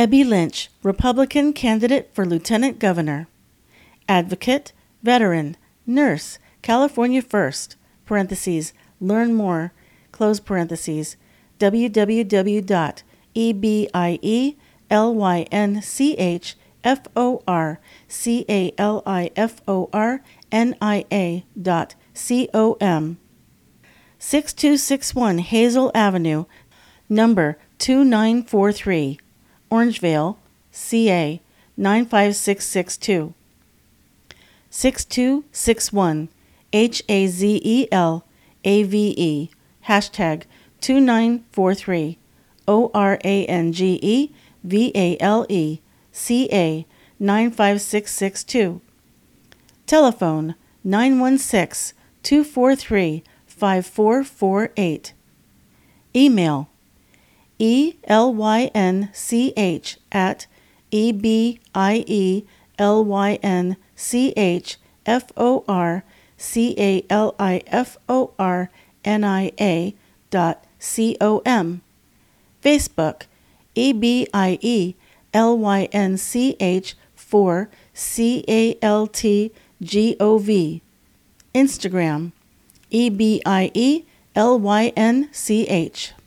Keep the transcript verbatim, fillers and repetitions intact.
Ebby Lynch, Republican candidate for Lieutenant Governor. Advocate, veteran, nurse, California First, parentheses, learn more, close parentheses, w w w dot ebie lynchforcalifornia dot com. six two six one Hazel Avenue, number two nine four three, Orangevale, C A nine five six six two. six two six one H A Z E L A V E, hashtag two nine four three, O R A N G E V A L E, C A nine five six six two. Telephone nine one six, two four three, five four four eight. Email E L Y N C H at E B I E L Y N C H F O R C A L I F O R N I A dot C O M. Facebook E B I E L Y N C H four C A L T G O V. Instagram E B I E L Y N C H.